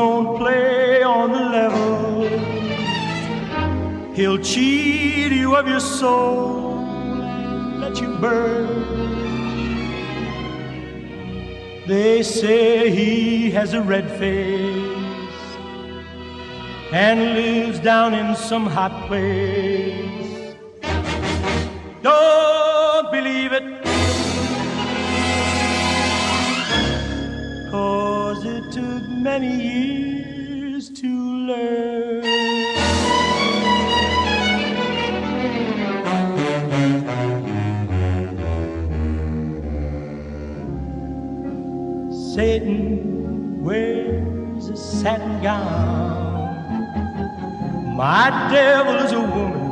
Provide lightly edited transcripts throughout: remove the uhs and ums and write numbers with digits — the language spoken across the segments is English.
don't play on the level, he'll cheat you of your soul, let you burn. They say he has a red face and lives down in some hot place. Don't believe it, 'cause it took many years to learn. Satan wears a satin gown. My devil is a woman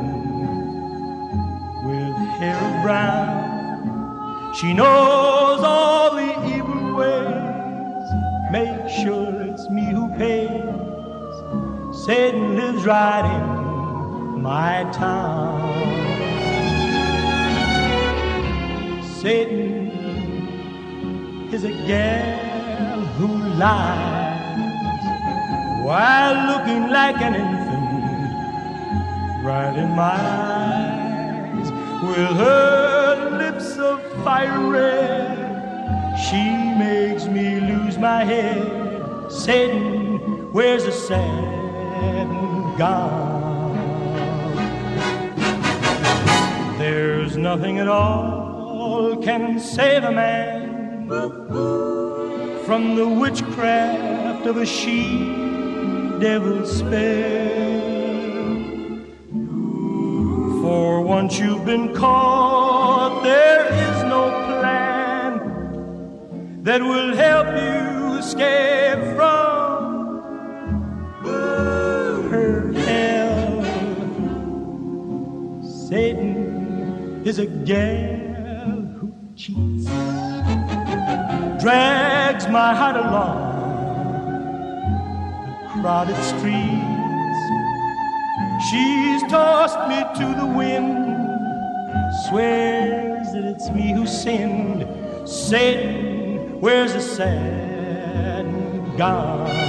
with hair of brown. She knows all the evil ways. Make sure it's me who pays. Satan lives right in my town. Satan is a gal who lies while looking like an infant right in my eyes. With her lips of fire red, she makes me lose my head. Satan wears a satin gown. There's nothing at all can save a man from the witchcraft of a she-devil's spell. For once you've been caught, there is no plan that will help you escape from her hell. Satan is a gal who cheats, drags my heart along the crowded streets. She's tossed me to the wind, swears that it's me who sinned. Satan wears a satin gown.